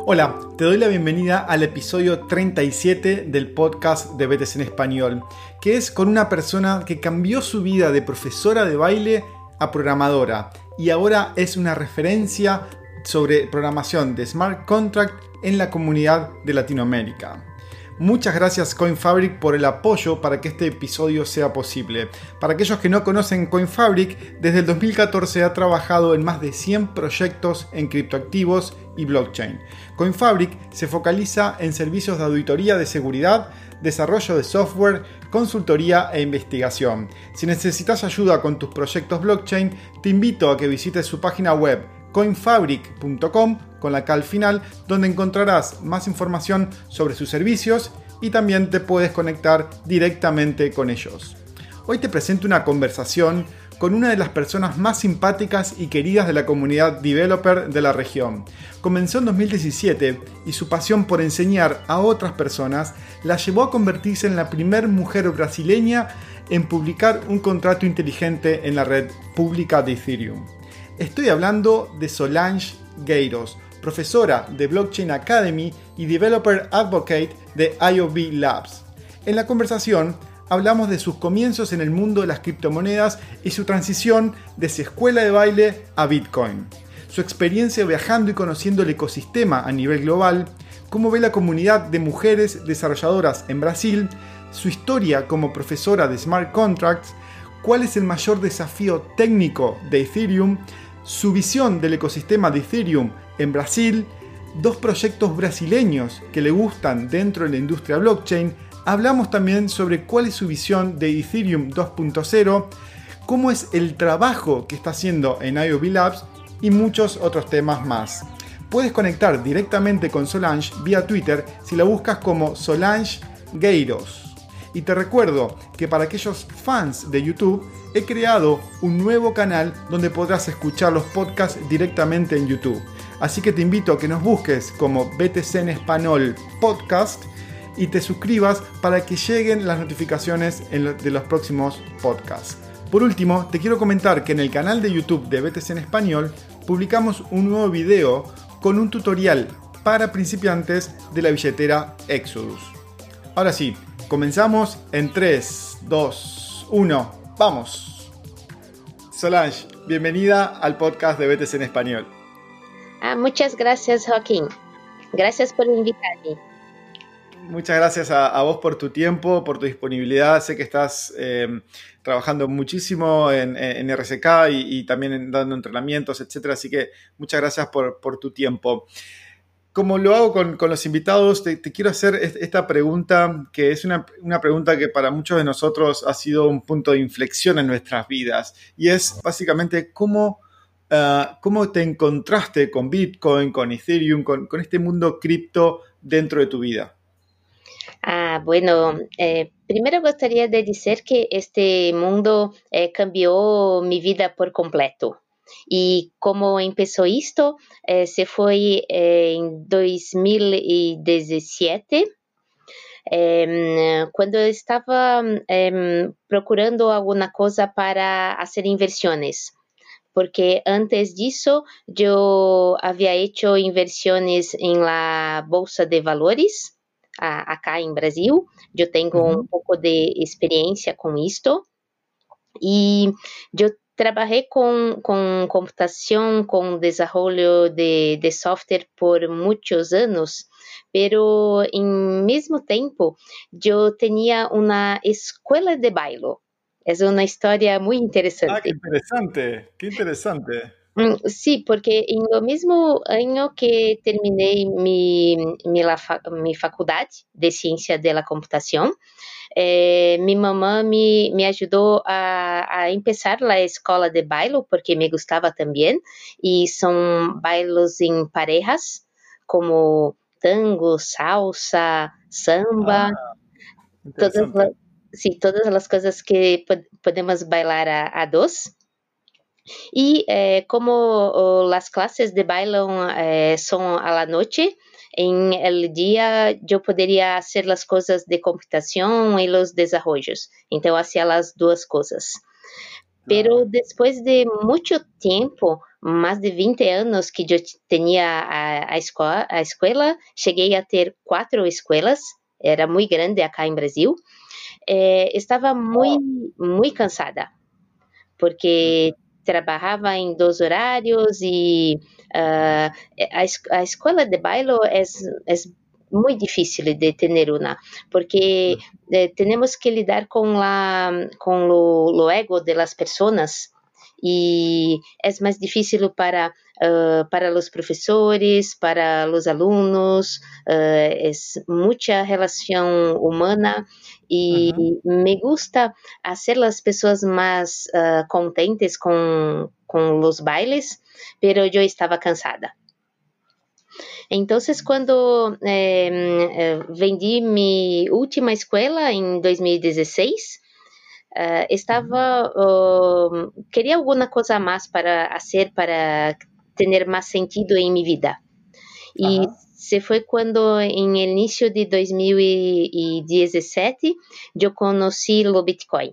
Hola, te doy la bienvenida al episodio 37 del podcast de BTS en Español, que es con una persona que cambió su vida de profesora de baile a programadora y ahora es una referencia sobre programación de smart contract en la comunidad de Latinoamérica. Muchas gracias CoinFabric por el apoyo para que este episodio sea posible. Para aquellos que no conocen CoinFabric, desde el 2014 ha trabajado en más de 100 proyectos en criptoactivos y blockchain. CoinFabric se focaliza en servicios de auditoría de seguridad, desarrollo de software, consultoría e investigación. Si necesitas ayuda con tus proyectos blockchain, te invito a que visites su página web coinfabric.com con la K al final, donde encontrarás más información sobre sus servicios y también te puedes conectar directamente con ellos. Hoy te presento una conversación con una de las personas más simpáticas y queridas de la comunidad developer de la región. Comenzó en 2017 y su pasión por enseñar a otras personas la llevó a convertirse en la primera mujer brasileña en publicar un contrato inteligente en la red pública de Ethereum. Estoy hablando de Solange Gueiros, profesora de Blockchain Academy y Developer Advocate de IOB Labs. En la conversación hablamos de sus comienzos en el mundo de las criptomonedas y su transición desde escuela de baile a Bitcoin. Su experiencia viajando y conociendo el ecosistema a nivel global, cómo ve la comunidad de mujeres desarrolladoras en Brasil, su historia como profesora de Smart Contracts, cuál es el mayor desafío técnico de Ethereum, su visión del ecosistema de Ethereum en Brasil, dos proyectos brasileños que le gustan dentro de la industria blockchain. Hablamos también sobre cuál es su visión de Ethereum 2.0, cómo es el trabajo que está haciendo en IOB Labs y muchos otros temas más. Puedes conectar directamente con Solange vía Twitter si la buscas como Solange Gueiros. Y te recuerdo que para aquellos fans de YouTube he creado un nuevo canal donde podrás escuchar los podcasts directamente en YouTube. Así que te invito a que nos busques como BTC en Español Podcast y te suscribas para que lleguen las notificaciones de los próximos podcasts. Por último, te quiero comentar que en el canal de YouTube de BTC en Español publicamos un nuevo video con un tutorial para principiantes de la billetera Exodus. Ahora sí, comenzamos en 3, 2, 1, ¡vamos! Solange, bienvenida al podcast de BTC en Español. Muchas gracias, Joaquín. Gracias por invitarme. Muchas gracias a vos por tu tiempo, por tu disponibilidad. Sé que estás trabajando muchísimo en RSK y también dando entrenamientos, etc. Así que muchas gracias por tu tiempo. Como lo hago con los invitados, te quiero hacer esta pregunta, que es una pregunta que para muchos de nosotros ha sido un punto de inflexión en nuestras vidas. Y es básicamente cómo te encontraste con Bitcoin, con Ethereum, con este mundo cripto dentro de tu vida. Bueno, primero gostaria de dizer que este mundo cambiou minha vida por completo. E como começou isto, se foi em 2017, quando eu estava procurando alguma coisa para fazer inversões. Porque antes disso, eu havia hecho inversiones em la Bolsa de Valores, acá em Brasil. Eu tenho um pouco de experiência com isto. E eu trabalhei com computação, com desenvolvimento de software por muitos anos, pero em mesmo tempo eu tinha uma escola de baile. É uma história muito interessante. Qué interesante. Sí, porque en lo mismo año que terminé mi facultad de ciencia de la computación, mi mamá me ayudó a empezar la escuela de baile porque me gustaba también, y son bailes en parejas como tango, salsa, samba, Interesante. todas las cosas que podemos bailar a dos. Y como las clases de baile son a la noche, en el día yo podría hacer las cosas de computación y los desarrollos. Entonces hacía las dos cosas. Pero depois de muito tempo, mais de 20 anos que eu tinha a escola, cheguei a ter 4 escolas, era muito grande acá em Brasil, estava muito cansada, porque trabalhava em 2 horários e a escola de baile é muito difícil de ter uma, porque temos que lidar com o ego de las pessoas e é mais difícil para os professores, para os alunos, é muita relação humana e me gusta hacer as pessoas mais contentes com os bailes, pero eu estava cansada. Então, quando vendi minha última escola em 2016, queria alguma coisa mais para fazer, para ter mais sentido em minha vida. E se foi quando, em início de 2017, eu conheci o Bitcoin.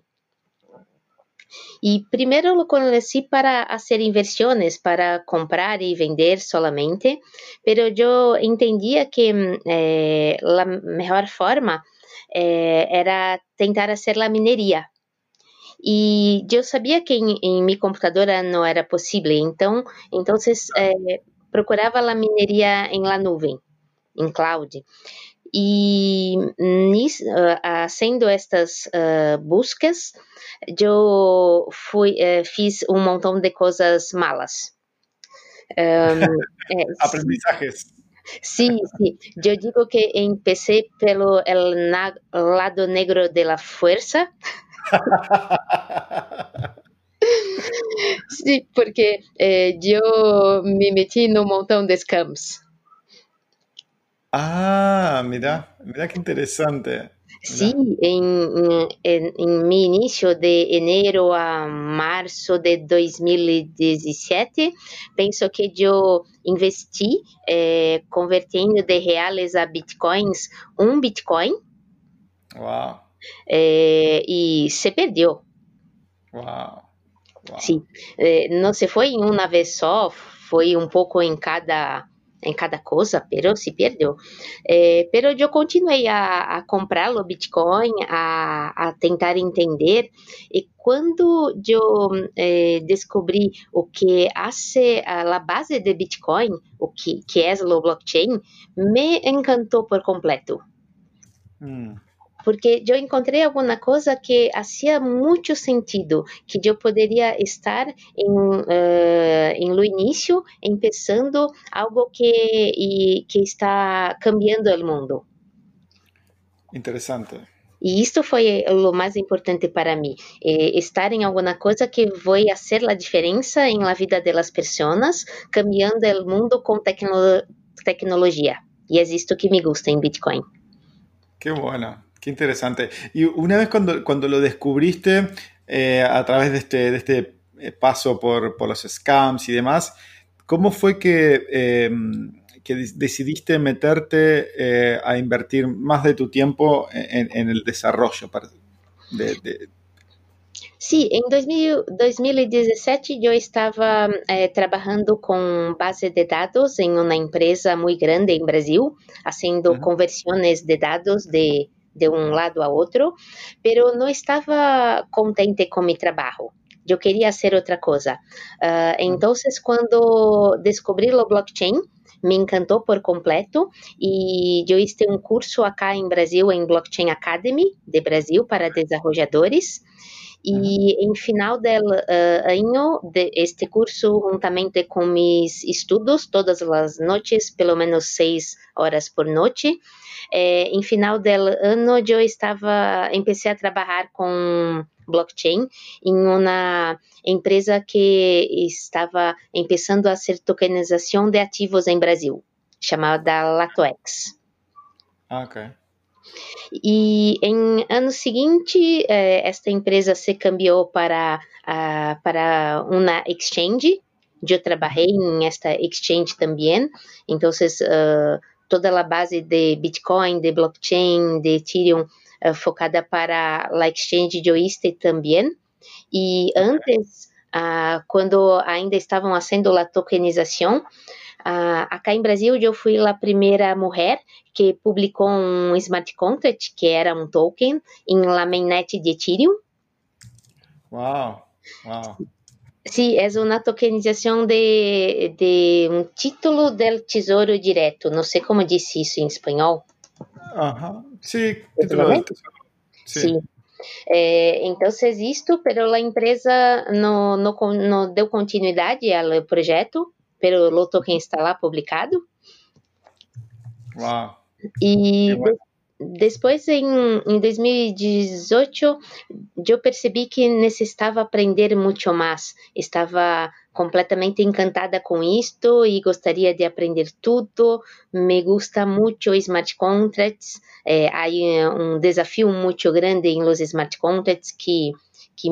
E primeiro lo conheci para fazer inversões, para comprar e vender solamente, pero eu entendia que a melhor forma era tentar fazer a mineria. E eu sabia que em minha computadora não era possível, então procurava a mineria em la nuvem, em cloud. E fazendo estas buscas, eu fiz montão de coisas malas. Aprendizajes. Sí. Yo digo que empecé pelo el lado negro de la fuerza. Sí, porque yo me metí en un montón de scams. Mira qué interesante. Mirá. Sí, en mi inicio de enero a março de 2017, penso que eu investi convertendo de reais a bitcoins, Bitcoin. Wow. E se perdeu. Wow. Sim, não se foi em uma vez só, foi um pouco em cada coisa, pero se perdeu. Pero eu continuei a comprar o Bitcoin, a tentar entender, e quando eu descobri o que hace a base de Bitcoin, o que é o blockchain, me encantou por completo. Porque eu encontrei alguma coisa que fazia muito sentido, que eu poderia estar no início, começando algo que está cambiando o mundo. Interessante. E isto foi o mais importante para mim, estar em alguma coisa que vai fazer a diferença na vida das pessoas, cambiando o mundo com tecnologia. E é isto que me gusta em Bitcoin. Qué bueno. Qué interesante. Y una vez cuando lo descubriste a través de este paso por los scams y demás, ¿cómo fue que decidiste meterte a invertir más de tu tiempo en el desarrollo? Sí, en 2017 yo estaba trabajando con base de datos en una empresa muy grande en Brasil, haciendo conversiones de datos de un lado a otro, pero no estaba contente con mi trabajo. Yo quería hacer otra cosa. Entonces, cuando descubrí lo blockchain, me encantó por completo y yo hice un curso acá en Brasil en Blockchain Academy de Brasil para desarrolladores. E em final do ano de este curso, juntamente com mis estudos, todas as noites, pelo menos 6 horas por noite, em final do ano eu comecei a trabalhar com blockchain em uma empresa que estava começando a ser tokenização de ativos em Brasil, chamada Latoex. Ok. E em ano seguinte, esta empresa se cambiou para uma exchange. Eu trabalhei em esta exchange também. Então, toda a base de Bitcoin, de blockchain, de Ethereum, focada para a exchange de Oiste também. E antes, quando ainda estavam fazendo a tokenização, acá em Brasil eu fui a primeira mulher que publicou um smart contract, que era um token, em la mainnet de Ethereum. Wow, wow. Sí, es una tokenización de un título del tesoro directo. No sé cómo dice eso en español. Ajá, sí, título del Efectivamente. tesoro. Sí. Sí. Entonces, isto, pero la empresa no deu continuidade ao projeto, pero o token está lá publicado. Wow. E Bueno. depois, em 2018, eu percebi que necessitava aprender muito mais. Estava completamente encantada com isto e gostaria de aprender tudo. Me gusta muito smart contracts. Há desafio muito grande em los smart contracts que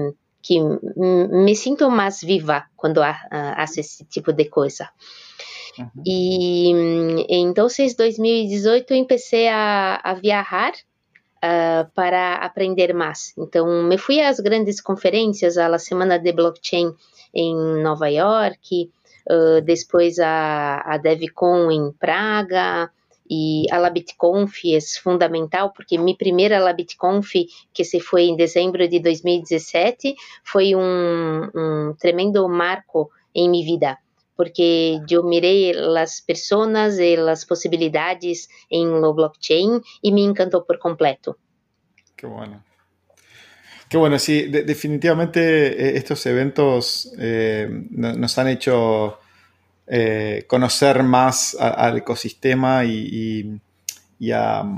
me sinto mais viva quando faço esse tipo de coisa. Uhum. E então, em 2018, eu comecei a viajar para aprender mais. Então, me fui às grandes conferências, à Semana de Blockchain em Nova York, depois a DevCon em Praga, e a LabitConf é fundamental, porque minha primeira LabitConf, que se foi em dezembro de 2017, foi um tremendo marco em minha vida, porque eu mirei as pessoas e as possibilidades em lo blockchain e me encantou por completo. Qué bueno. Qué bueno, sí, definitivamente estos eventos nos han hecho conocer más al ecosistema y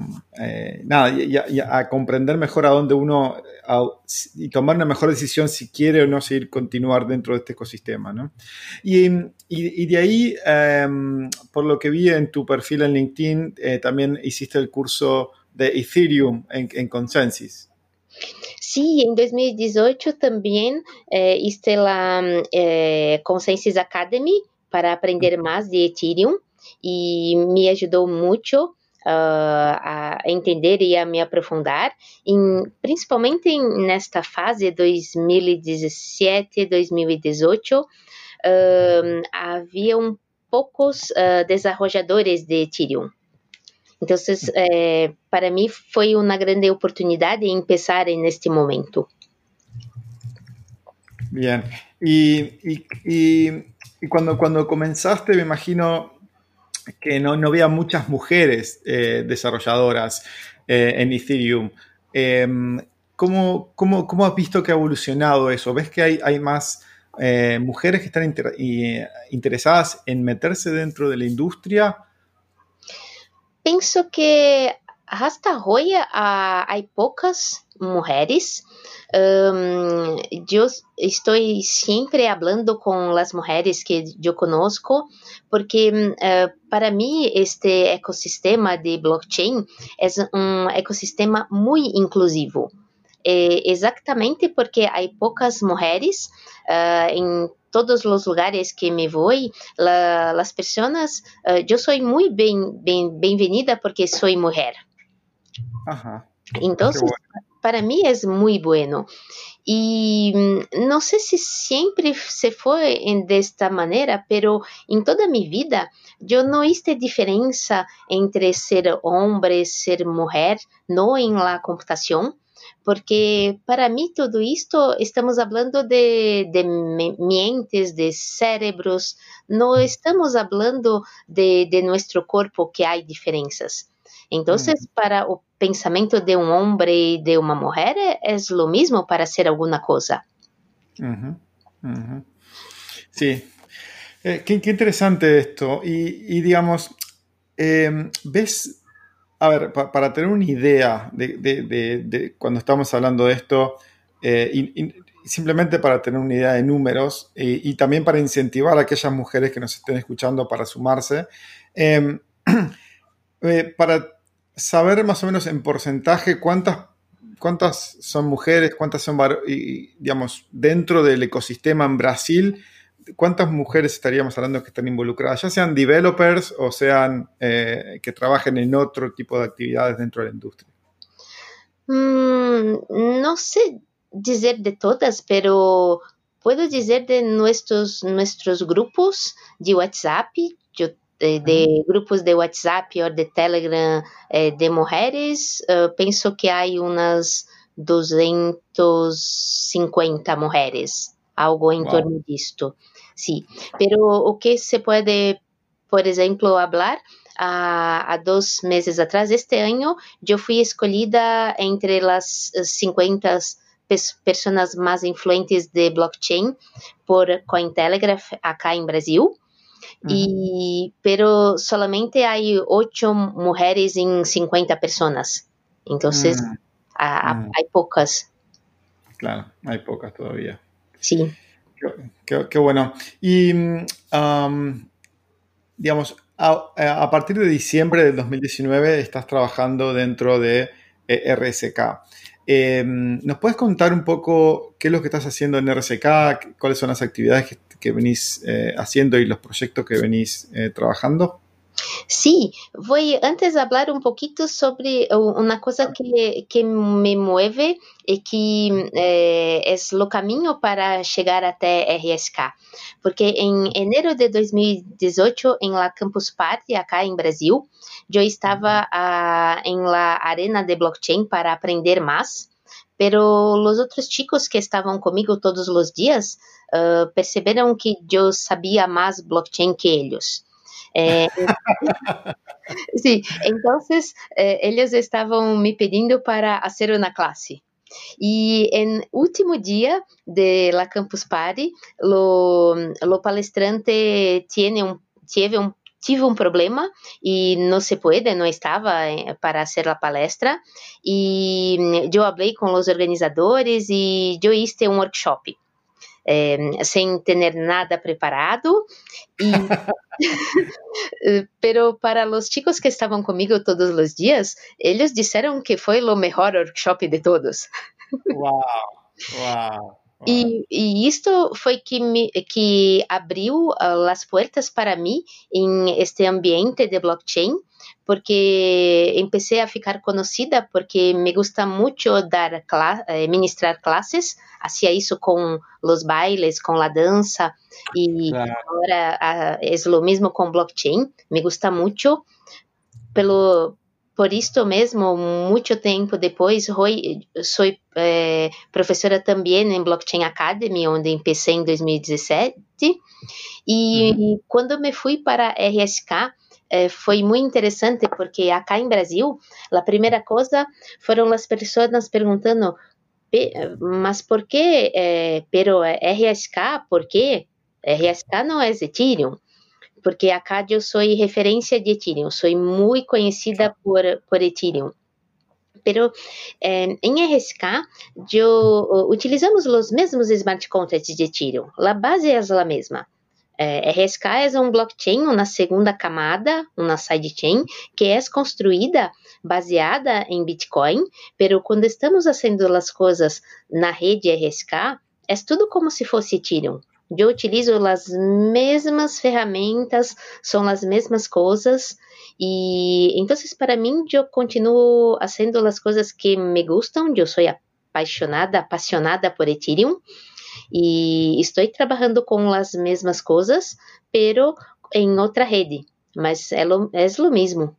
a comprender mejor a dónde uno y tomar una mejor decisión si quiere o no seguir continuar dentro de este ecosistema, ¿no? Y de ahí, por lo que vi en tu perfil en LinkedIn, también hiciste el curso de Ethereum en Consensus. Sí, en 2018 también hice la Consensus Academy para aprender más de Ethereum y me ayudó mucho a entender e a me aprofundar, principalmente nesta fase 2017-2018, havia poucos desenvolvedores de Ethereum. Então, para mim foi uma grande oportunidade empezar en este momento. Bien. Y cuando comenzaste, me imagino que no había muchas mujeres desarrolladoras en Ethereum. ¿Cómo has visto que ha evolucionado eso? ¿Ves que hay más mujeres que están interesadas en meterse dentro de la industria? Penso que hasta hoy hay pocas mujeres. Eu estou sempre hablando com as mulheres que eu conozco, porque para mim este ecosistema de blockchain é um ecosistema muito inclusivo. Exatamente porque há poucas mulheres em todos os lugares que me vou, as pessoas, eu sou muito bem-vinda porque sou mulher. Ajá. Então, para mim é muito bueno. E não sei se sempre se foi desta maneira, pero em toda a minha vida eu não hice diferença entre ser homem e ser mulher, não em la computação, porque para mim tudo isto estamos falando de mentes, de cérebros, não estamos falando de nosso corpo que há diferenças. Então, para o pensamento de um homem e de uma mulher é o mesmo para ser alguma coisa. Sí, qué interesante esto. Y digamos, ¿ves? A ver, para tener una idea de cuando estamos hablando de esto, y simplemente para tener una idea de números y también para incentivar a aquellas mujeres que nos estén escuchando para sumarse, para saber más o menos en porcentaje cuántas son mujeres, cuántas son digamos, dentro del ecosistema en Brasil, ¿cuántas mujeres estaríamos hablando que están involucradas? Ya sean developers o sean que trabajen en otro tipo de actividades dentro de la industria. No sé dizer de todas, pero puedo dizer de nuestros grupos de WhatsApp, de grupos de WhatsApp ou de Telegram de mulheres, penso que há umas 250 mulheres, algo em torno disto. Sí, pero o que se pode, por exemplo, hablar, há 2 meses atrás, este ano, eu fui escolhida entre as 50 pessoas mais influentes de blockchain por Cointelegraph acá em Brasil. Pero solamente hay 8 mujeres en 50 personas. Entonces, hay pocas. Claro, hay pocas todavía. Sí. Qué bueno. Y, digamos, a partir de diciembre del 2019 estás trabajando dentro de RSK. ¿Nos puedes contar un poco qué es lo que estás haciendo en RSK? ¿Cuáles son las actividades que venís haciendo y los proyectos que venís trabajando? Sí, voy antes a hablar un poquito sobre una cosa que me mueve y que es lo camino para llegar hasta RSK. Porque en enero de 2018, en la Campus Party, acá en Brasil, yo estaba en la arena de blockchain para aprender más, pero los otros chicos que estaban conmigo todos los días percibieron que yo sabía más blockchain que ellos. Sí, entonces ellos estaban me pidiendo para hacer una clase. Y en último día de la Campus Party, lo palestrante tive un problema y no se puede, no estaba para hacer la palestra. Y yo hablé con los organizadores y yo hice un workshop. Sem ter nada preparado pero para os chicos que estavam comigo todos os dias, eles disseram que foi o melhor workshop de todos. Wow. E isto foi que abriu as portas para mim em este ambiente de blockchain, porque empecé a ficar conhecida porque me gusta muito ministrar classes, hacía isso com os bailes, com a dança, e agora é o mesmo com blockchain, me gusta muito, por isto mesmo, muito tempo depois, sou professora também em Blockchain Academy, onde comecei em 2017, e quando me fui para RSK, foi muito interessante, porque acá em Brasil, a primeira coisa foram as pessoas perguntando, mas por que, pero RSK, por quê? RSK não é Ethereum. Porque acá eu sou referência de Ethereum, sou muito conhecida por Ethereum. Pero em RSK, utilizamos os mesmos smart contracts de Ethereum. A base é a mesma. RSK é um blockchain, uma segunda camada, uma sidechain, que é construída baseada em Bitcoin, pero quando estamos fazendo as coisas na rede RSK, é tudo como se fosse Ethereum. Eu utilizo as mesmas ferramentas, são as mesmas coisas, e então para mim eu continuo fazendo as coisas que me gustam. Eu sou apaixonada por Ethereum e estou trabalhando com as mesmas coisas, pero em outra rede, mas é lo mismo.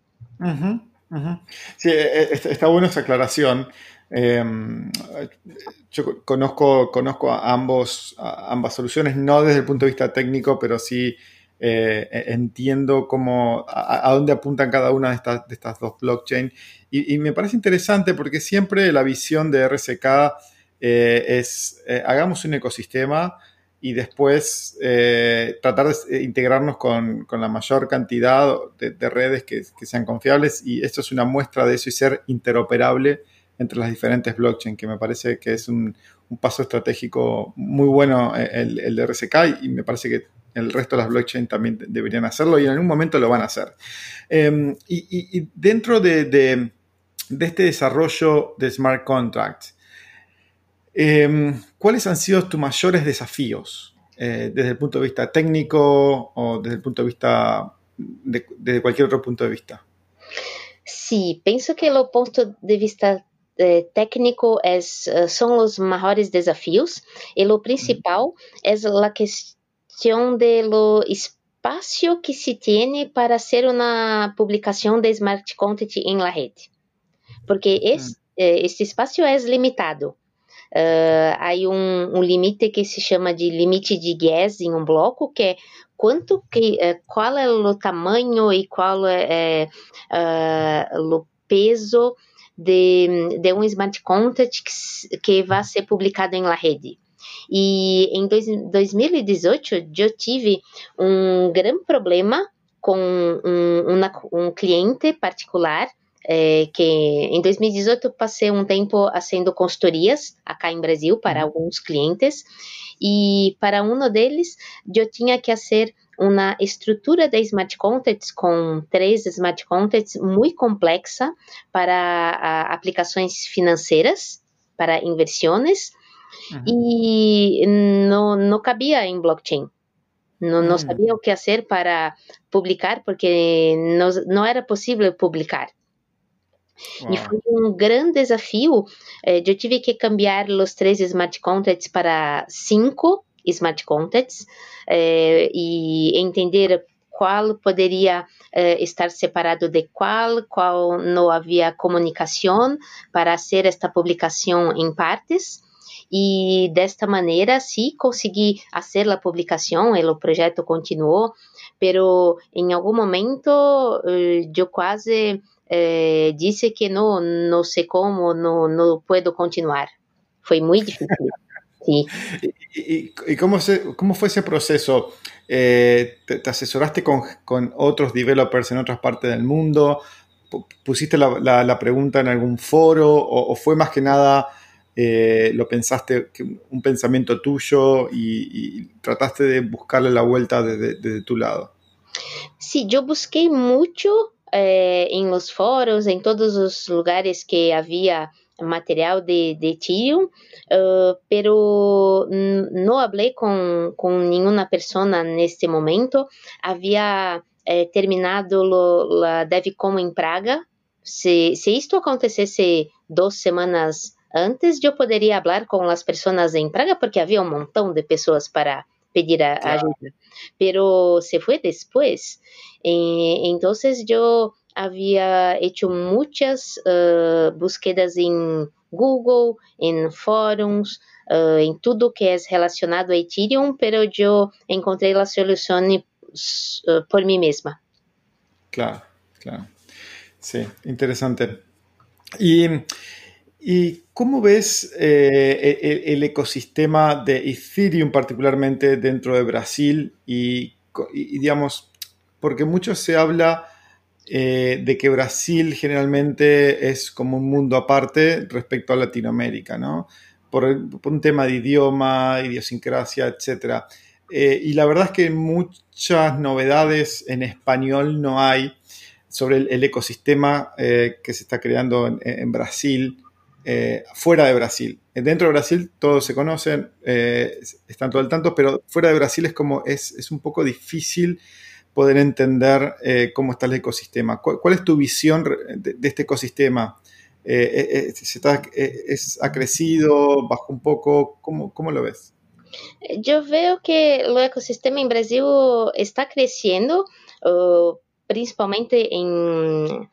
Sí, está buena esa aclaración. Yo conozco ambas soluciones, no desde el punto de vista técnico, pero sí entiendo a dónde apuntan cada una de estas dos blockchain. Y me parece interesante porque siempre la visión de RSK es hagamos un ecosistema y después tratar de integrarnos con la mayor cantidad de redes que sean confiables, y esto es una muestra de eso, y ser interoperable entre las diferentes blockchains, que me parece que es un paso estratégico muy bueno el de RSK, y me parece que el resto de las blockchains también deberían hacerlo, y en algún momento lo van a hacer. Y dentro de este desarrollo de smart contracts, ¿cuáles han sido tus mayores desafíos desde el punto de vista técnico o desde el punto de vista desde cualquier otro punto de vista? Sí, pienso que el punto de vista técnico son los mejores desafíos y lo principal es la cuestión de lo espacio que se tiene para hacer una publicación de smart content en la red, porque este espacio es limitado. Há um limite que se chama de limite de gas em um bloco, que é qual é o tamanho e qual é o peso de um smart contract que vai ser publicado em la rede. E em 2018 eu tive um grande problema com um cliente particular, que em 2018 passei um tempo fazendo consultorias acá em Brasil para alguns clientes, e para um deles eu tinha que fazer uma estrutura de smart contracts com 3 smart contracts muito complexa para aplicações financeiras, para inversões, e não cabia em blockchain. Não sabia o que fazer para publicar, porque não era possível publicar. Wow. E foi um grande desafio. Eu tive que cambiar os 3 smart contracts para 5 smart contracts e entender qual poderia estar separado de qual não havia comunicação para fazer esta publicação em partes. E desta maneira, sim, consegui fazer a publicação, e o projeto continuou, pero em algum momento eu quase disse que não sei como, não posso continuar. Foi muito difícil. Sí. ¿Y cómo fue ese proceso? ¿Te asesoraste con otros developers en otras partes del mundo? ¿Pusiste la pregunta en algún foro? ¿O fue más que nada, lo pensaste, un pensamiento tuyo y trataste de buscarle la vuelta desde tu lado? Sí, yo busqué mucho en los foros, en todos los lugares que había material de Ethereum, pero no hablé con ninguna persona en este momento. Había terminado la DevCon en Praga. Si esto acontecesse 2 semanas antes, eu poderia falar com as pessoas em Praga, porque havia um montão de pessoas para pedir ajuda. Pero se foi depois. Entonces eu havia hecho muitas búsquedas em Google, em fóruns, em tudo que é relacionado a Ethereum, pero eu encontrei a solução por mim mesma. Claro. Sí, interesante. ¿Y cómo ves el ecosistema de Ethereum particularmente dentro de Brasil? Y digamos, porque mucho se habla de que Brasil generalmente es como un mundo aparte respecto a Latinoamérica, ¿no? Por un tema de idioma, idiosincrasia, etc. Y la verdad es que muchas novedades en español no hay sobre el ecosistema que se está creando en Brasil, fuera de Brasil. Dentro de Brasil todos se conocen, están todo al tanto, pero fuera de Brasil es un poco difícil poder entender cómo está el ecosistema. ¿Cuál es tu visión de este ecosistema? ¿Ha crecido? ¿Bajó un poco? ¿Cómo lo ves? Yo veo que el ecosistema en Brasil está creciendo, principalmente em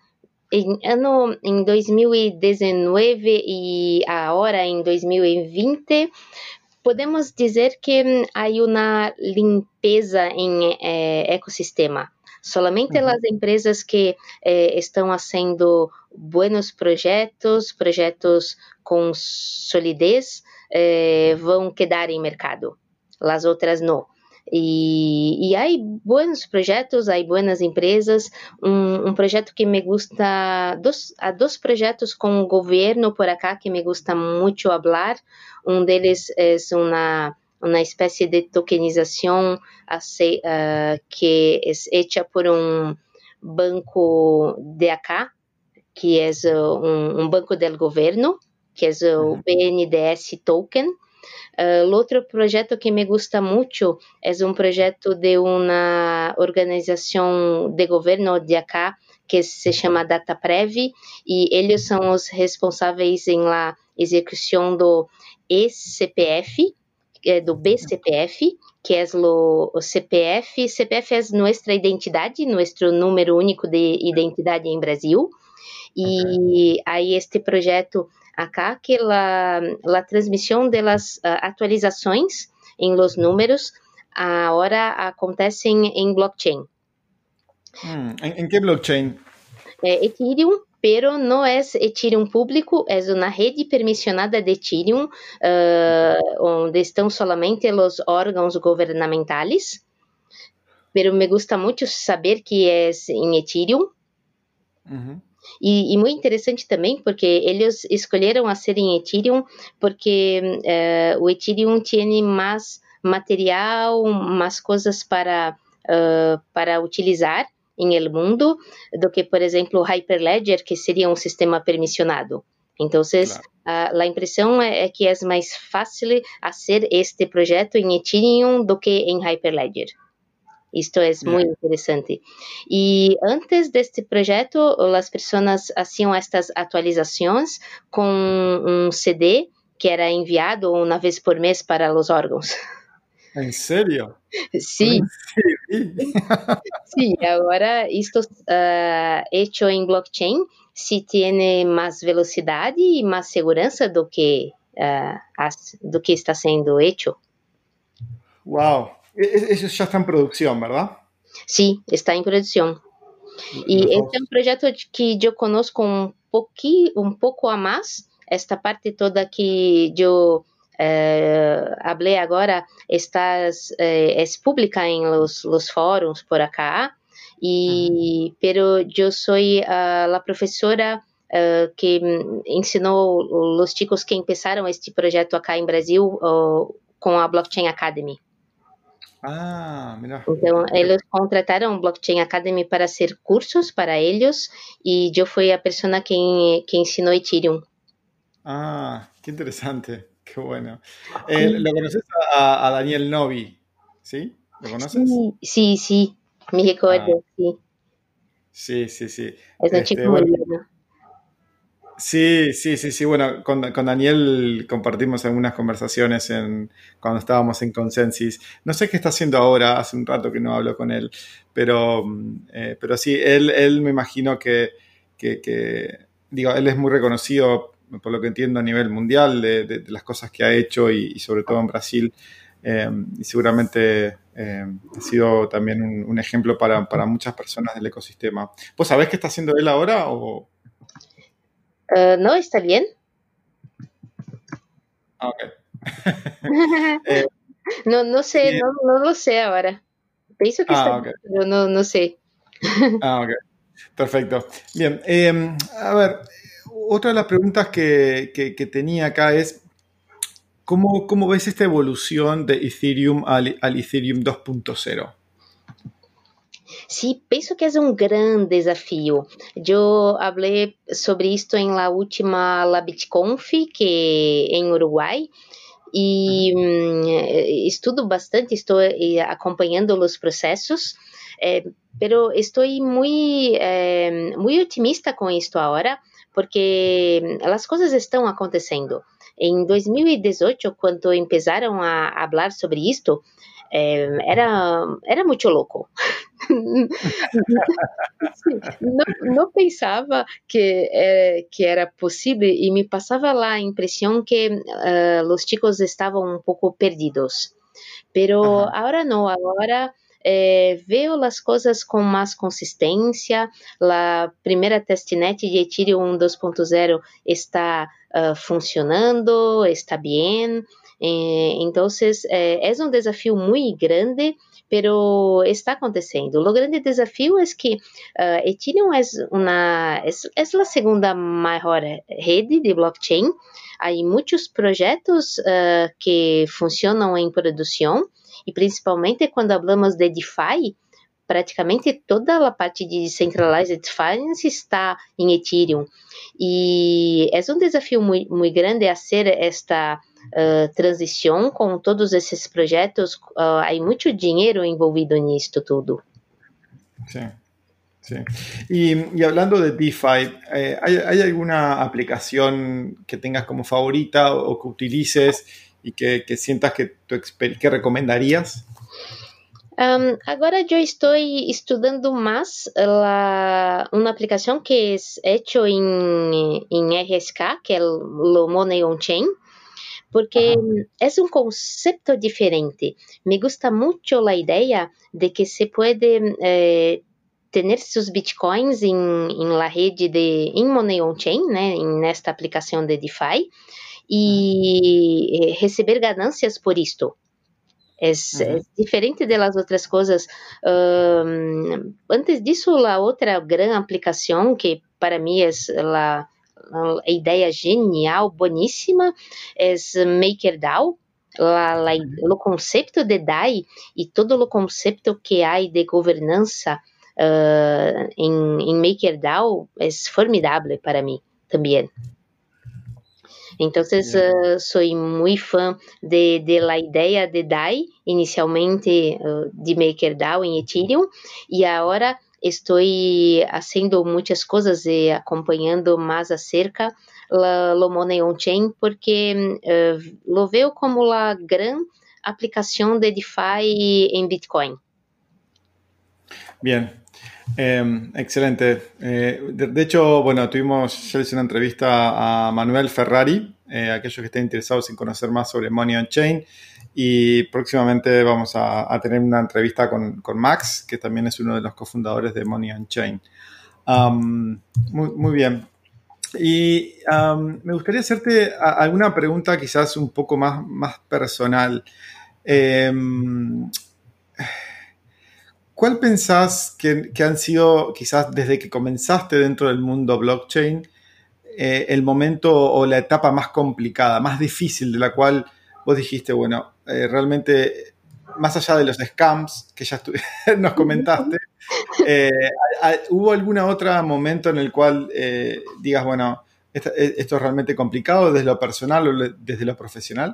2019 e agora em 2020, podemos dizer que há uma limpeza em ecossistema. Solamente as empresas que estão fazendo buenos projetos com solidez, vão quedar em mercado. As outras não. E há bons projetos, há boas empresas. Um projeto que me gusta, há 2 projetos com o governo por acá que me gusta muito falar. Um deles é uma espécie de tokenização que é hecha por um banco de acá, que é um banco do governo, que é o BNDES Token. O outro projeto que me gusta muito é um projeto de uma organização de governo de acá que se chama DataPrev, e eles são os responsáveis em la execução do eCPF, do BCPF, que é o CPF. CPF é nossa identidade, nosso número único de identidade em Brasil. E aí este projeto acá que a transmissão das atualizações em los números agora acontecem em blockchain. ¿En qué blockchain? Ethereum, pero no es Ethereum público, es una rede permissionada de Ethereum, onde estão solamente os órgãos gubernamentales, pero me gusta muito saber que é em Ethereum. E muito interessante também, porque eles escolheram a ser em Ethereum, porque o Ethereum tem mais material, mais coisas para utilizar em el mundo do que, por exemplo, Hyperledger, que seria um sistema permissionado. Então, claro, a impressão é que é mais fácil fazer este projeto em Ethereum do que em Hyperledger. Isto é muito interessante. E antes deste projeto, as pessoas faziam estas atualizações com um CD que era enviado uma vez por mês para os órgãos. ¿En serio? Sí. Sí, ahora esto hecho en blockchain sí tiene más velocidad y más seguridad do que está siendo hecho. Wow, eso ya está en producción, ¿verdad? Sí, está en producción. Y este es un proyecto que yo conozco un poco a más. Esta parte toda que yo hablé agora es pública en los foros por acá, pero yo soy la profesora que ensinou os chicos que empezaram este projeto acá em Brasil com a Blockchain Academy. Mira. Então, eles contrataram Blockchain Academy para hacer cursos para eles, e eu fui a pessoa que ensinou Ethereum. Qué interesante. Qué bueno. ¿Lo conoces a Daniel Novi? ¿Sí? ¿Lo conoces? Sí. Me recuerdo, sí. Sí. Es un chico muy bueno. Sí. Bueno, con Daniel compartimos algunas conversaciones cuando estábamos en Consensus. No sé qué está haciendo ahora, hace un rato que no hablo con él, pero sí, él me imagino que digo, él es muy reconocido, por lo que entiendo, a nivel mundial de las cosas que ha hecho y sobre todo en Brasil, y seguramente ha sido también un ejemplo para muchas personas del ecosistema. ¿Vos sabés qué está haciendo él ahora o...? No, está bien. Ok. No sé, no lo sé ahora. Pienso que está bien, pero no sé. Ok. Perfecto. Bien. A ver, otra de las preguntas que tenía acá es ¿cómo ves esta evolución de Ethereum al Ethereum 2.0? Sí, penso que é um grande desafio. Eu falei sobre isto em la última LabitConf, que em Uruguai, e estudo bastante, estou acompanhando os processos, pero estou muito otimista com isto agora, porque as coisas estão acontecendo. Em 2018, quando começaram a falar sobre isto, era muito louco. Não pensava que era possível, e me passava a impressão que os chicos estavam um pouco perdidos. Pero agora não, agora veo as coisas com mais consistência. A primeira testnet de Ethereum 2.0 está funcionando, está bem. Então, é um desafio muito grande, pero está acontecendo. O grande desafio é que Ethereum é a segunda maior rede de blockchain. Há muitos projetos que funcionam em produção, e principalmente quando falamos de DeFi, praticamente toda a parte de Decentralized Finance está em Ethereum. E é um desafio muito grande fazer esta transição com todos esses projetos. Há muito dinheiro envolvido nisto tudo. Sí, sí. Y hablando de DeFi, ¿hay alguna aplicación que tengas como favorita o que utilices y que sientas que recomendarías? Agora eu estou estudando mais uma aplicação que é hecho em RSK, que é o Money on Chain, porque é um conceito diferente. Me gusta muito a ideia de que se pode ter seus bitcoins em la rede em Money on Chain, né, nesta aplicação de DeFi, e receber ganâncias por isto. É diferente das outras coisas. Antes disso, a outra grande aplicação que para mim é a ideia genial, boníssima, é MakerDAO. O conceito de DAI e todo o conceito que há de governança em MakerDAO é formidável para mim também. Então, sou muito fã de la ideia de DAI, inicialmente de MakerDAO em Ethereum, e agora estou fazendo muitas coisas e acompanhando mais acerca do Money on Chain, porque lo vejo como a grande aplicação de DeFi em Bitcoin. Bien. Excelente. De hecho, bueno, yo hice una entrevista a Manuel Ferrari, aquellos que estén interesados en conocer más sobre Money on Chain, y próximamente vamos a tener una entrevista con Max, que también es uno de los cofundadores de Money on Chain. Muy bien. Y me gustaría hacerte alguna pregunta quizás un poco más personal. ¿Cuál pensás que han sido, quizás desde que comenzaste dentro del mundo blockchain, el momento o la etapa más complicada, más difícil, de la cual vos dijiste, bueno, realmente, más allá de los scams que ya nos comentaste, ¿hubo algún otro momento en el cual digas, bueno, esto es realmente complicado desde lo personal o desde lo profesional?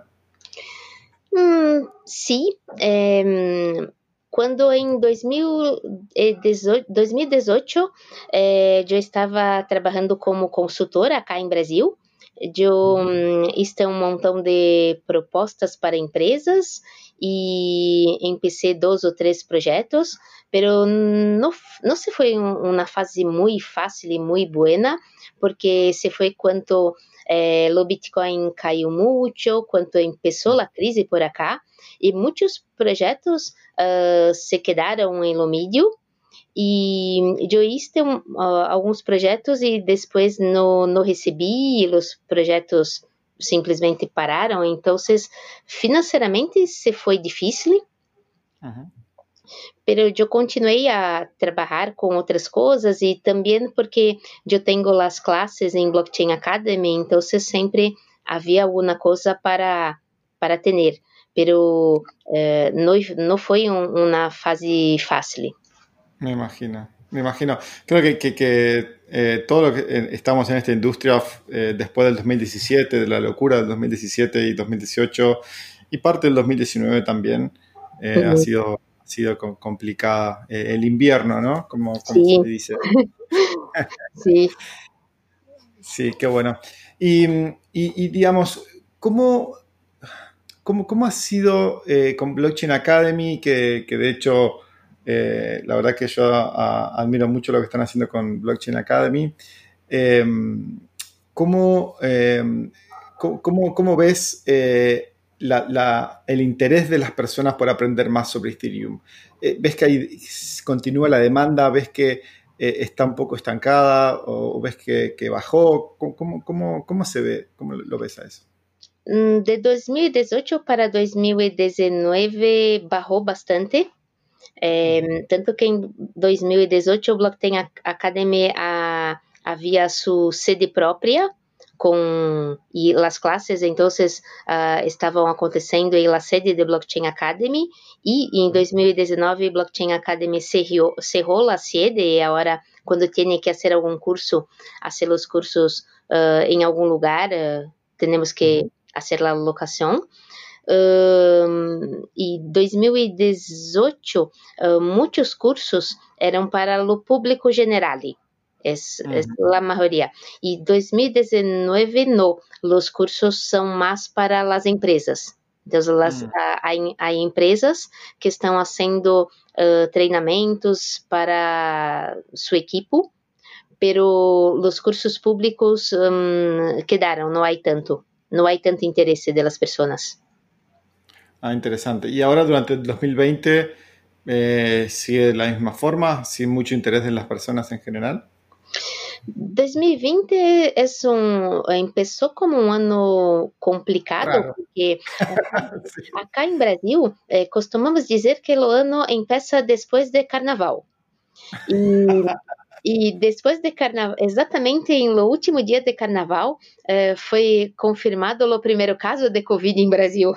Sí. Quando em 2018 eu estava trabalhando como consultora cá em Brasil. Eu hice um montão de propostas para empresas e empecé 2 ou 3 projetos, pero não se foi uma fase muito fácil e muito buena, porque se foi quando o Bitcoin caiu muito, quando começou a crise por acá, e muitos projetos se quedaram em lo medio, e eu hice alguns projetos e depois não recebi, e os projetos simplesmente pararam. Então, financeiramente se foi difícil, pero eu continuei a trabalhar com outras coisas, e também porque eu tenho as classes em Blockchain Academy, então sempre havia alguma coisa para ter. Pero no fue una fase fácil. Me imagino. Creo que todo lo que estamos en esta industria después del 2017, de la locura del 2017 y 2018, y parte del 2019 también, ha sido complicada. El invierno, ¿no? Como sí. se dice. Sí. Sí, qué bueno. Y digamos, ¿cómo ha sido con Blockchain Academy? Que de hecho, la verdad que yo admiro mucho lo que están haciendo con Blockchain Academy. ¿Cómo ves el interés de las personas por aprender más sobre Ethereum? ¿Ves que continúa la demanda? ¿Ves que está un poco estancada? ¿O ves que bajó? ¿Cómo se ve? ¿Cómo lo ves a eso? De 2018 para 2019 bajó bastante, tanto que en 2018 Blockchain Academy había su sede propia y las clases entonces estaban acontecendo en la sede de Blockchain Academy, y en 2019 Blockchain Academy cerró la sede, y ahora cuando tiene que hacer algún curso, hacer los cursos en algún lugar, tenemos que hacer la locación. Y 2018, muchos cursos eran para lo público general. Es la mayoría. Y 2019 no, los cursos son más para las empresas. Entonces, hay empresas que están haciendo treinamentos para su equipo, pero los cursos públicos quedaron, no hay tanto interés de las personas. Interesante. Y ahora durante el 2020 sigue de la misma forma, sin mucho interés de las personas en general. 2020 empezó como un año complicado, Raro. porque Sí. acá en Brasil costumamos decir que el año empieza después de Carnaval. Y después de Carnaval, exactamente en lo último día de Carnaval, fue confirmado el primer caso de COVID en Brasil.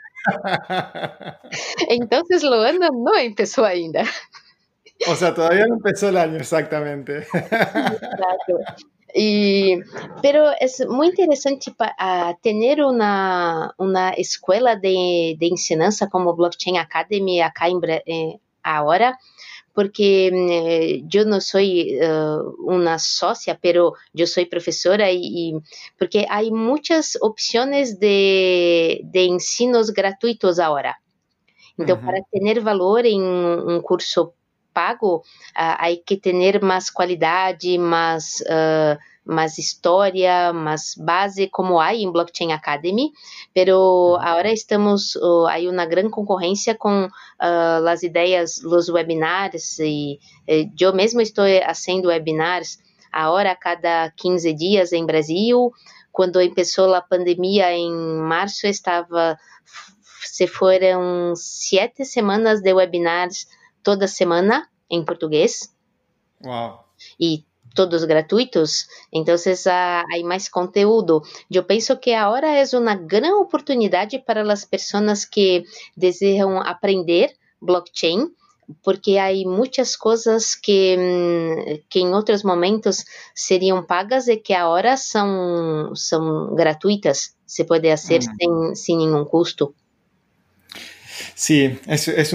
Entonces, el año no empezó ainda. O sea, todavía no empezó el año exactamente. Exacto. Pero es muy interesante tener una escuela de enseñanza como Blockchain Academy acá ahora, porque yo no soy una socia, pero yo soy profesora y porque hay muchas opciones de ensinos gratuitos ahora. Então, para ter valor em um curso pago, hay que ter mais qualidade, mais história, mais base, como há em Blockchain Academy, pero agora estamos, hay uma grande concorrência com as ideias, os webinars, e eu mesmo estou fazendo webinars agora a cada 15 dias em Brasil. Quando começou a pandemia em março, se foram 7 semanas de webinars toda semana em português. Wow. E todos gratuitos, então há mais conteúdo. Eu penso que agora é uma grande oportunidade para as pessoas que desejam aprender blockchain, porque há muitas coisas que em outros momentos seriam pagas e que agora são gratuitas. Se pode fazer sem nenhum custo. Sí, es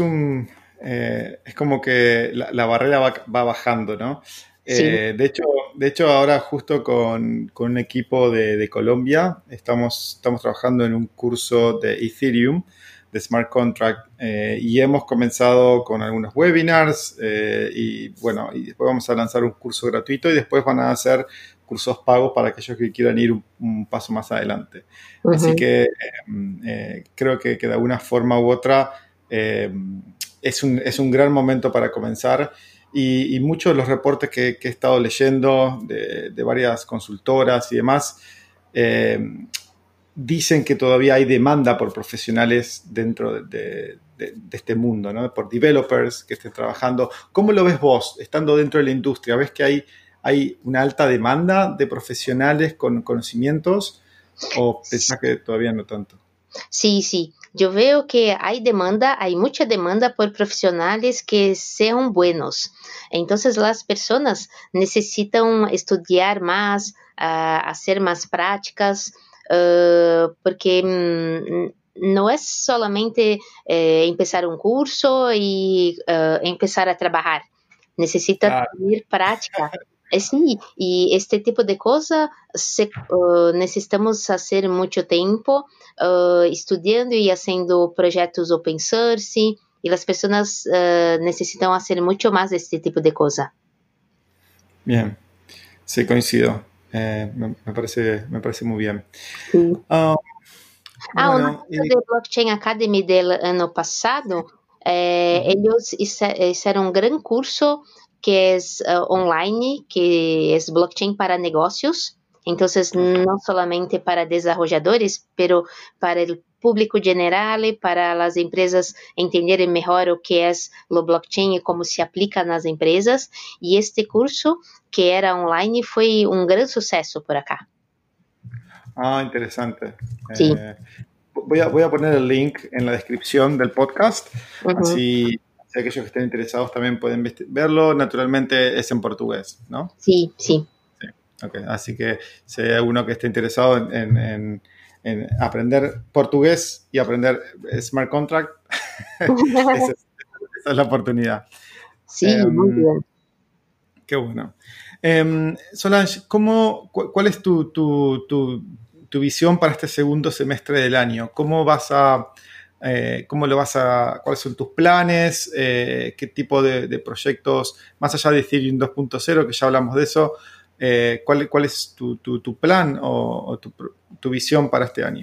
como que la barrera va bajando, ¿no? Sí. De hecho, ahora justo con un equipo de Colombia estamos trabajando en un curso de Ethereum, de Smart Contract, y hemos comenzado con algunos webinars y bueno, y después vamos a lanzar un curso gratuito y después van a hacer cursos pagos para aquellos que quieran ir un paso más adelante. Así que creo que de alguna forma u otra es un gran momento para comenzar y muchos de los reportes que he estado leyendo de varias consultoras y demás dicen que todavía hay demanda por profesionales dentro de este mundo, ¿no? Por developers que estén trabajando. ¿Cómo lo ves vos, estando dentro de la industria? ¿Ves que hay una alta demanda de profesionales con conocimientos o pensás que todavía no tanto? Sí, sí. Yo veo que hay mucha demanda por profesionales que sean buenos. Entonces, las personas necesitan estudiar más, hacer más prácticas, porque no es solamente empezar un curso y empezar a trabajar. Necesita tener práctica. Sí, y este tipo de cosas necesitamos hacer mucho tiempo estudiando y haciendo proyectos open source, y las personas necesitan hacer mucho más de este tipo de cosas. Bien, sí, coincido. Me parece muy bien. Sí. Bueno, de Blockchain Academy del año pasado, ellos hicieron un gran curso que es online, que es blockchain para negocios. Entonces, no solamente para desarrolladores, pero para el público general, para las empresas entenderem mejor o que es lo blockchain y cómo se aplica nas empresas. Y este curso, que era online, fue un gran suceso por acá. Interesante. Sí. Voy a poner el link en la descripción del podcast, así aquellos que estén interesados también pueden verlo. Naturalmente es en portugués, ¿no? Sí, sí. Okay. Así que si hay alguno que esté interesado en aprender portugués y aprender smart contract. esa, es, esa es la oportunidad. Sí, muy bien. Qué bueno. Solange, ¿cuál es tu visión para este segundo semestre del año? ¿Cuáles son tus planes? ¿Qué tipo de proyectos, más allá de Ethereum 2.0, que ya hablamos de eso, cuál es tu plan o tu visión para este año?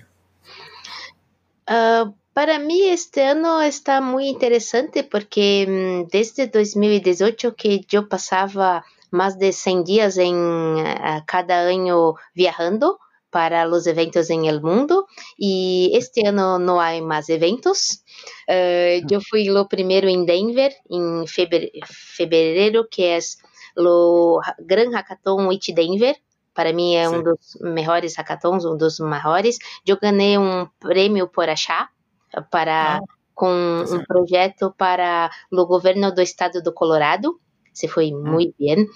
Para mí este ano está muy interesante porque desde 2018 que yo pasaba más de 100 días cada año viajando para los eventos en el mundo y este ano no hay más eventos. Yo fui lo primero en Denver en febrero, que es lo Gran Hackathon Witch Denver. Para mí é um dos melhores hackathons, um dos maiores. Eu ganhei um prêmio por achar com um projeto para o governo do estado do Colorado. Se foi muito bem.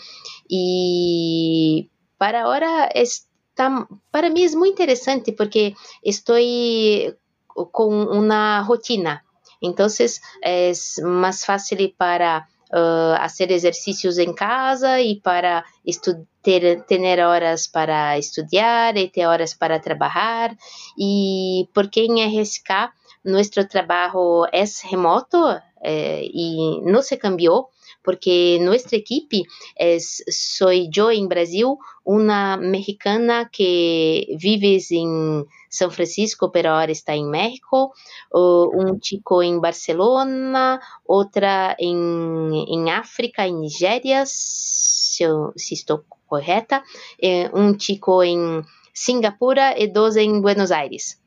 E para agora para mim é muito interessante porque estou com uma rotina. Então, é mais fácil para hacer exercícios em casa e para ter horas para estudar e ter horas para trabalhar. E porque em RSK nosso trabalho é remoto e não se cambiou, porque nossa equipe sou eu em Brasil, uma mexicana que vive em São Francisco, pero ahora está em México, um chico em Barcelona, outra em África, em Nigéria, se estou correta, um chico em Singapura e dois em Buenos Aires.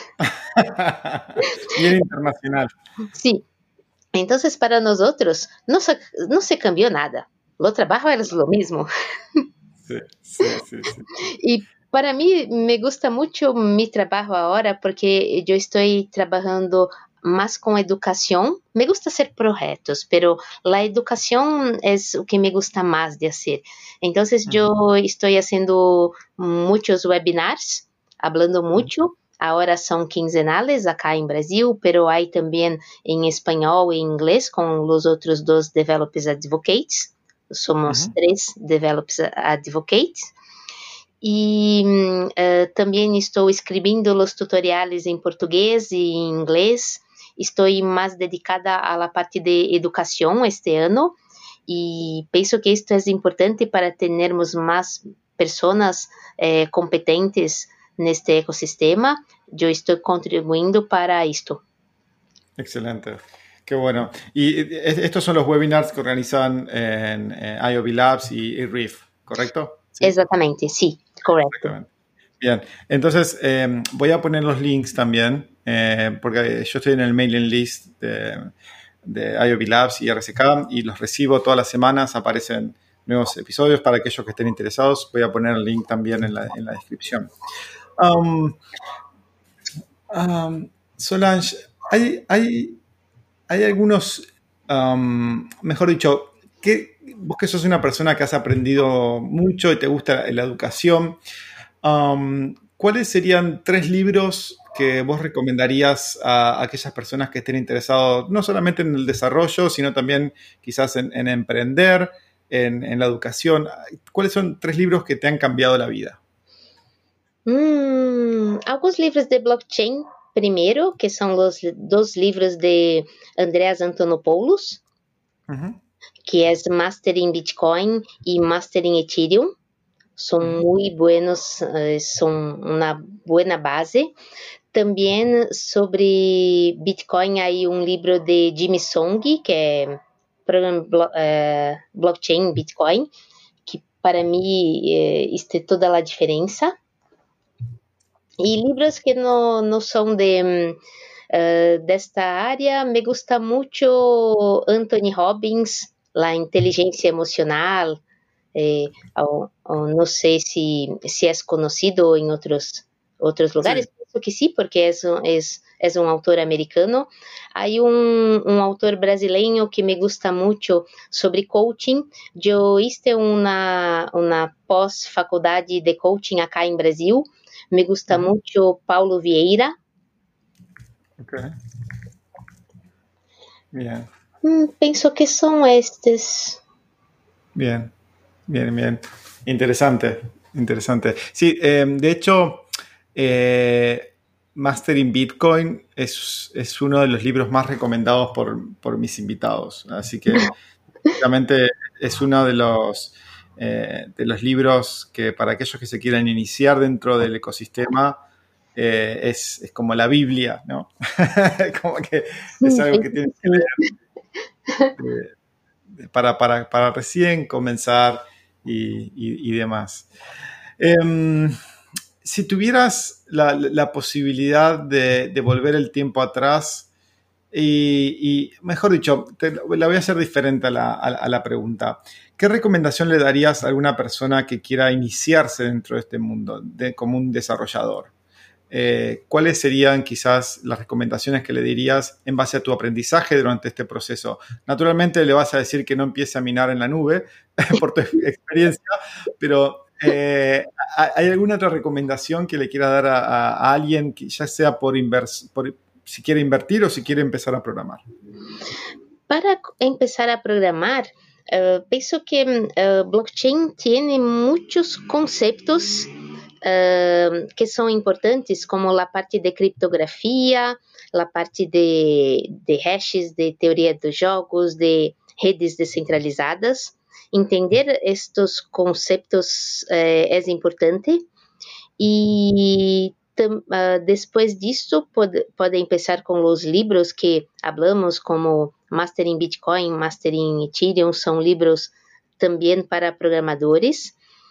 Bien internacional. Sí. Entonces, para nosotros no se cambió nada. Lo trabajo es lo mismo. Sí. Y para mí me gusta mucho mi trabajo ahora porque yo estoy trabajando más con educación. Me gusta hacer proyectos, pero la educación es lo que me gusta más de hacer. Entonces, yo estoy haciendo muchos webinars, hablando mucho. Ahora son quincenales acá en Brasil, pero hay también en español e inglés con los otros dos Developers Advocates. Somos 3 Developers Advocates. E também estou escrevendo os tutoriais em português e em inglês. Estou mais dedicada à parte de educação este ano e penso que isto é importante para termos mais pessoas competentes neste ecosistema. Yo estoy contribuyendo para esto. Excelente. Qué bueno. Y estos son los webinars que organizan en IOB Labs y Reef, ¿correcto? ¿Sí? Exactamente, sí, correcto. Bien, entonces voy a poner los links también, porque yo estoy en el mailing list de IOB Labs y RSK y los recibo todas las semanas, aparecen nuevos episodios para aquellos que estén interesados. Voy a poner el link también en la descripción. Solange, hay algunos, mejor dicho, vos que sos una persona que has aprendido mucho y te gusta la educación, ¿cuáles serían 3 libros que vos recomendarías a aquellas personas que estén interesados no solamente en el desarrollo, sino también quizás en emprender, en la educación? ¿Cuáles son 3 libros que te han cambiado la vida? Alguns livros de blockchain, primeiro, que são os 2 livros de Andreas Antonopoulos, que é Master in Bitcoin e Master in Ethereum. São muito buenos, são uma boa base. Também sobre Bitcoin, há um livro de Jimmy Song, que é Blockchain Bitcoin, que para mim isto é toda a diferença. E livros que não são desta área, me gusta muito Anthony Robbins, La Inteligência Emocional. Não sei se é conhecido em outros lugares. supuesto que sí, porque es un autor americano. Hay un autor brasileño que me gusta mucho sobre coaching. Yo hice una pós-faculdade de coaching acá en Brasil. Me gusta mucho Paulo Vieira. Okay. Bien. Penso que son estes. Bien. Interesante. Sí, de hecho, Mastering Bitcoin es uno de los libros más recomendados por mis invitados. Así que realmente es uno de los libros que para aquellos que se quieran iniciar dentro del ecosistema es como la Biblia, ¿no? Como que es algo que tienes que leer para recién comenzar y demás. Si tuvieras la posibilidad de volver el tiempo atrás, y mejor dicho, la voy a hacer diferente a la pregunta. ¿Qué recomendación le darías a alguna persona que quiera iniciarse dentro de este mundo como un desarrollador? ¿Cuáles serían quizás las recomendaciones que le dirías en base a tu aprendizaje durante este proceso? Naturalmente le vas a decir que no empiece a minar en la nube por tu experiencia, pero ¿hay alguna otra recomendación que le quiera dar a alguien, que ya sea por si quiere invertir o si quiere empezar a programar? Para empezar a programar, penso que blockchain tiene muchos conceptos que são importantes, como a parte de criptografia, a parte de hashes, de teoria dos jogos, de redes descentralizadas. Entender estes conceitos é importante. E depois disso, pode começar com os livros que hablamos, como Mastering Bitcoin, Mastering Ethereum, são livros também para programadores.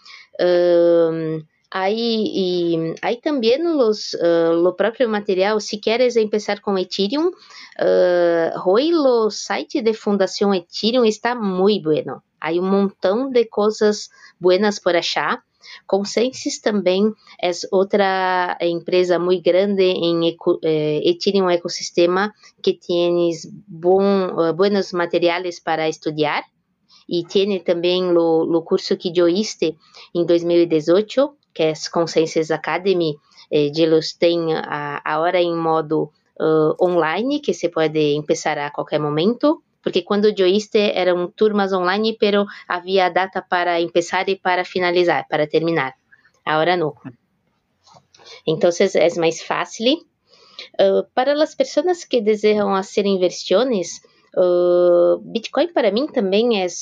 Aí também o próprio material, se queres começar com Ethereum, hoje o site de Fundação Ethereum está muito bueno. Há montão de coisas buenas por achar. Consensys também é outra empresa muito grande em Ethereum ecosistema, que tem buenos materiais para estudar. E tem também o curso que eu hice em 2018, que é Consensys Academy. Eles têm agora em modo online, que se pode começar a qualquer momento, porque quando eu hice eram turmas online, pero havia data para começar e para finalizar, para terminar. Agora não. Então é mais fácil. Para as pessoas que desejam fazer inversões, Bitcoin para mim também é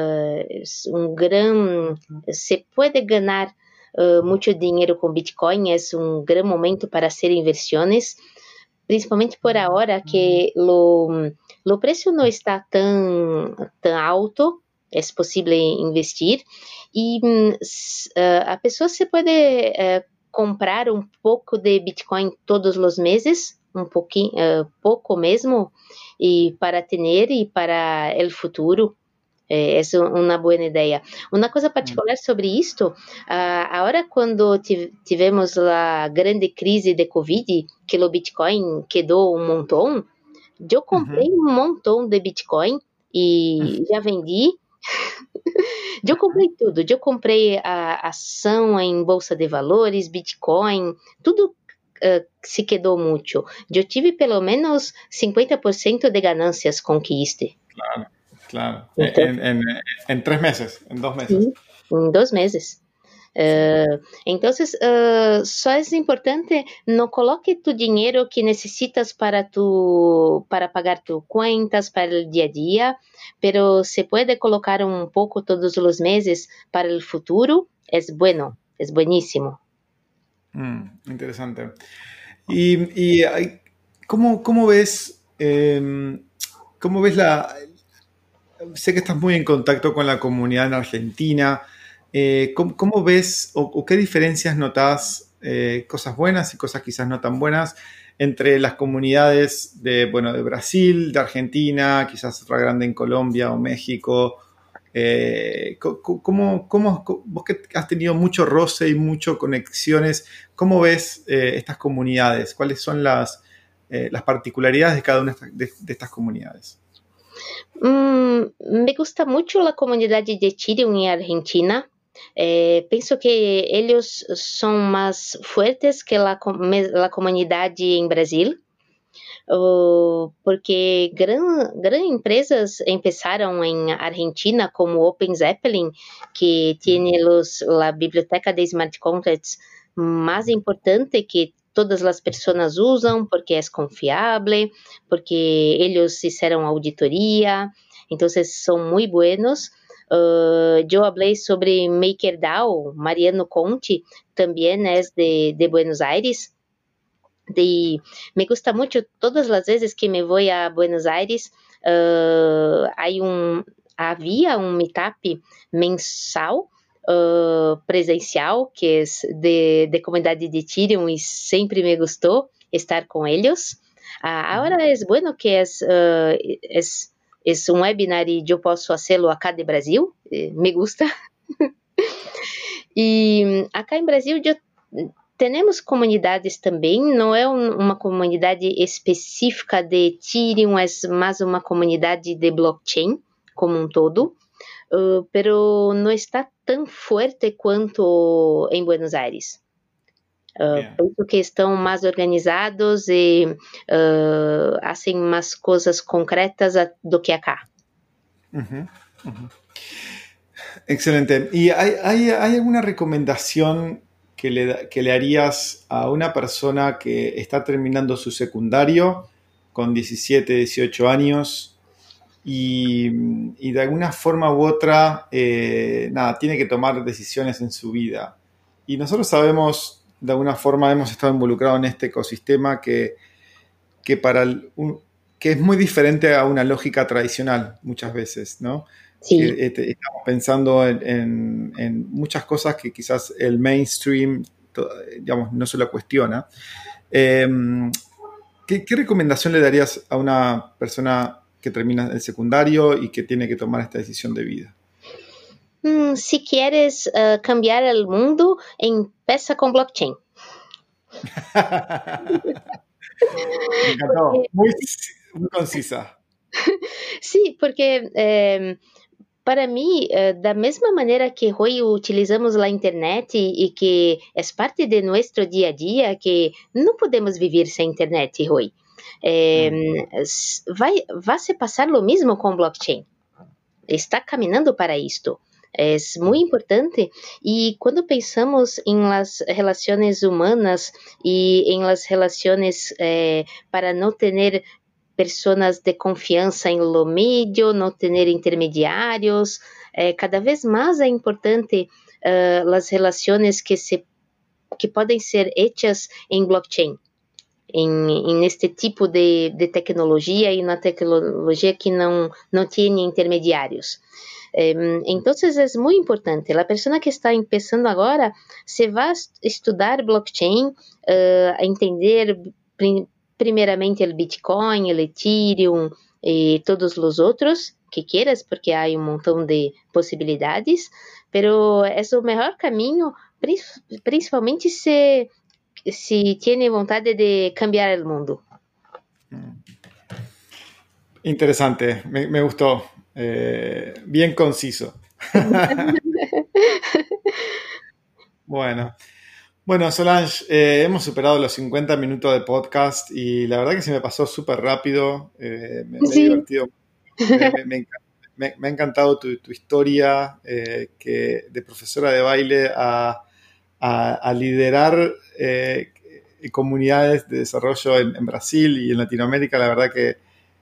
se pode ganhar muito dinheiro com Bitcoin, é grande momento para fazer inversões, principalmente por agora que o preço não está tão alto, é possível investir, e a pessoa se pode comprar pouco de Bitcoin todos os meses, pouquinho, pouco mesmo, e para ter e para o futuro. É uma boa ideia. Uma coisa particular sobre isto, agora quando tivemos a grande crise de Covid, que o Bitcoin quedou montão, eu comprei montão de Bitcoin e já vendi. Eu comprei tudo. Eu comprei a ação em bolsa de valores, Bitcoin, tudo se quedou muito. Eu tive pelo menos 50% de ganâncias com este. Claro. En 3 meses, en 2 meses. Sí, en 2 meses. Entonces, só é importante, não coloque tu dinheiro que necessitas para pagar tus contas, para o dia a dia, pero se pode colocar pouco todos os meses para o futuro, é bueno, é buenísimo. Interesante. Y ¿cómo ves, sé que estás muy en contacto con la comunidad en Argentina? ¿Cómo ves o qué diferencias notas, cosas buenas y cosas quizás no tan buenas, entre las comunidades de Brasil, de Argentina, quizás otra grande en Colombia o México? Vos que has tenido mucho roce y muchas conexiones, ¿cómo ves estas comunidades? ¿Cuáles son las particularidades de cada una de estas comunidades? Me gusta mucho la comunidad de Ethereum en Argentina. Pienso que ellos son más fuertes que la comunidad en Brasil. Porque grandes empresas empezaron en Argentina, como Open Zeppelin, que tiene la biblioteca de smart contracts más importante que todas as pessoas usam, porque é confiável, porque eles fizeram auditoria, então são muito buenos. Eu falei sobre MakerDAO, Mariano Conti, também é de Buenos Aires. Me gusta mucho todas las veces que me voy a Buenos Aires, havia um meetup mensal presencial que es de comunidade de Ethereum y sempre me gustou estar com eles. Agora é bueno que é um webinar e eu posso fazê-lo acá de Brasil, me gusta. E acá em Brasil eu temos comunidades também, não é uma comunidade específica de Ethereum, é mais uma comunidade de blockchain como um todo, pero não está tão forte quanto em Buenos Aires. Penso que estão mais organizados e fazem mais coisas concretas do que acá. Excelente. ¿Y hay alguna recomendación que le harías a una persona que está terminando su secundario con 17, 18 años y de alguna forma u otra tiene que tomar decisiones en su vida? Y nosotros sabemos, de alguna forma hemos estado involucrados en este ecosistema que es muy diferente a una lógica tradicional muchas veces, ¿no? Sí. Estamos pensando en muchas cosas que quizás el mainstream, digamos, no se lo cuestiona. ¿Qué recomendación le darías a una persona que termina el secundario y que tiene que tomar esta decisión de vida? Si quieres cambiar el mundo, empieza con blockchain. Me encantó. Muy concisa. Sí, porque para mim, da mesma maneira que hoje utilizamos a internet e que é parte de nosso dia a dia, que não podemos viver sem internet hoje, vai se passar o mesmo com blockchain. Está caminhando para isto. É muito importante, e quando pensamos em las relações humanas e em las relações para não ter pessoas de confiança em lo medio, não ter intermediários, cada vez mais é importante as relações que podem ser hechas em blockchain, em este tipo de tecnologia e na tecnologia que não tem intermediários. Então, é muito importante. A pessoa que está começando agora, se vai estudar blockchain, entender primeiramente o Bitcoin, o Ethereum e todos os outros que quieras, porque há montão de possibilidades, pero é o melhor caminho, principalmente se tem vontade de cambiar o mundo. Interesante, me gustó. Bien conciso. Bueno, Solange, hemos superado los 50 minutos de podcast y la verdad que se me pasó súper rápido. Me he divertido. Me ha encantado tu historia que de profesora de baile a liderar comunidades de desarrollo en Brasil y en Latinoamérica. La verdad que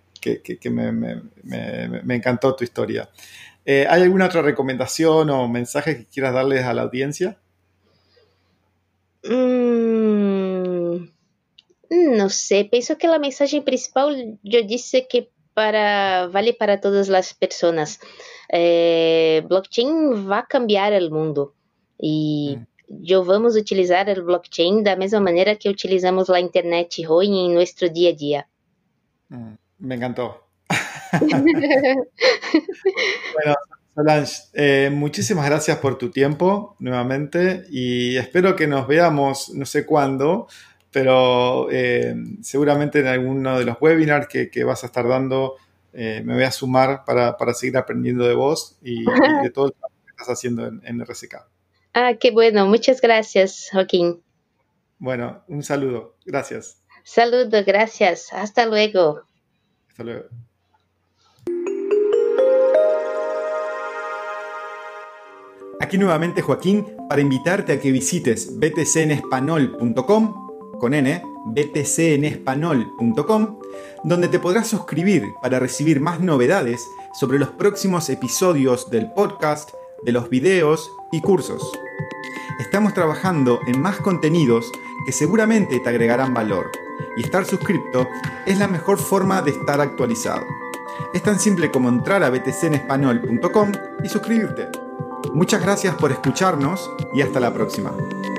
me encantó tu historia. ¿Hay alguna otra recomendación o mensaje que quieras darles a la audiencia? Não sei, penso que a mensagem principal eu disse que vale para todas as pessoas. Blockchain vai cambiar o mundo e vamos utilizar o blockchain da mesma maneira que utilizamos a internet hoje em nosso dia a dia. Me encantó. Bueno, Solange, muchísimas gracias por tu tiempo nuevamente y espero que nos veamos no sé cuándo, pero seguramente en alguno de los webinars que vas a estar dando me voy a sumar para seguir aprendiendo de vos y de todo lo que estás haciendo en RCK. Ah, qué bueno. Muchas gracias, Joaquín. Bueno, un saludo. Gracias. Saludo, gracias. Hasta luego. Hasta luego. Aquí nuevamente Joaquín para invitarte a que visites btcenespanol.com con N, btcenespanol.com, donde te podrás suscribir para recibir más novedades sobre los próximos episodios del podcast, de los videos y cursos. Estamos trabajando en más contenidos que seguramente te agregarán valor, y estar suscripto es la mejor forma de estar actualizado. Es tan simple como entrar a btcenespanol.com y suscribirte. Muchas gracias por escucharnos y hasta la próxima.